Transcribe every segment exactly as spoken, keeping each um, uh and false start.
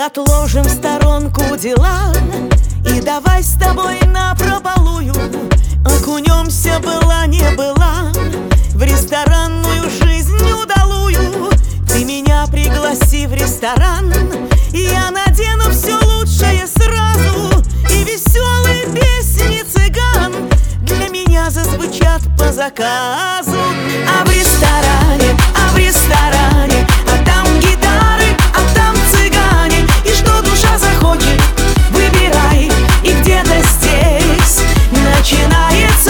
отложим в сторонку дела и давай с тобой напропалую окунемся, была не была, в ресторанную жизнь удалую. Ты меня пригласи в ресторан, и я надену все лучшее сразу, и веселые песни цыган для меня зазвучат по заказу. А в ресторане, а в ресторане, а там гитары, а там цыгане, и что душа захочет, выбирай, и где-то здесь начинается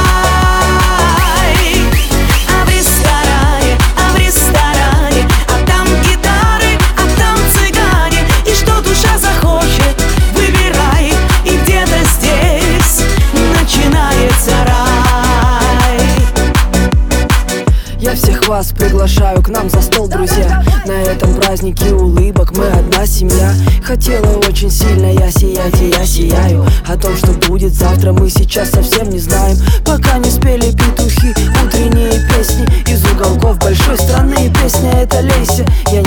рай. А в ресторане, а в ресторане, а там гитары, а там цыгане, и что душа захочет, выбирай, и где-то здесь начинается рай. Я всех вас приглашаю к нам за стол, друзья. На этом празднике улыбок мы одна семья. Хотела очень сильно я сиять, и я сияю. О том, что будет завтра, мы сейчас совсем не знаем. Пока не спели петухи утренние песни из уголков большой страны. Песня эта лейся, я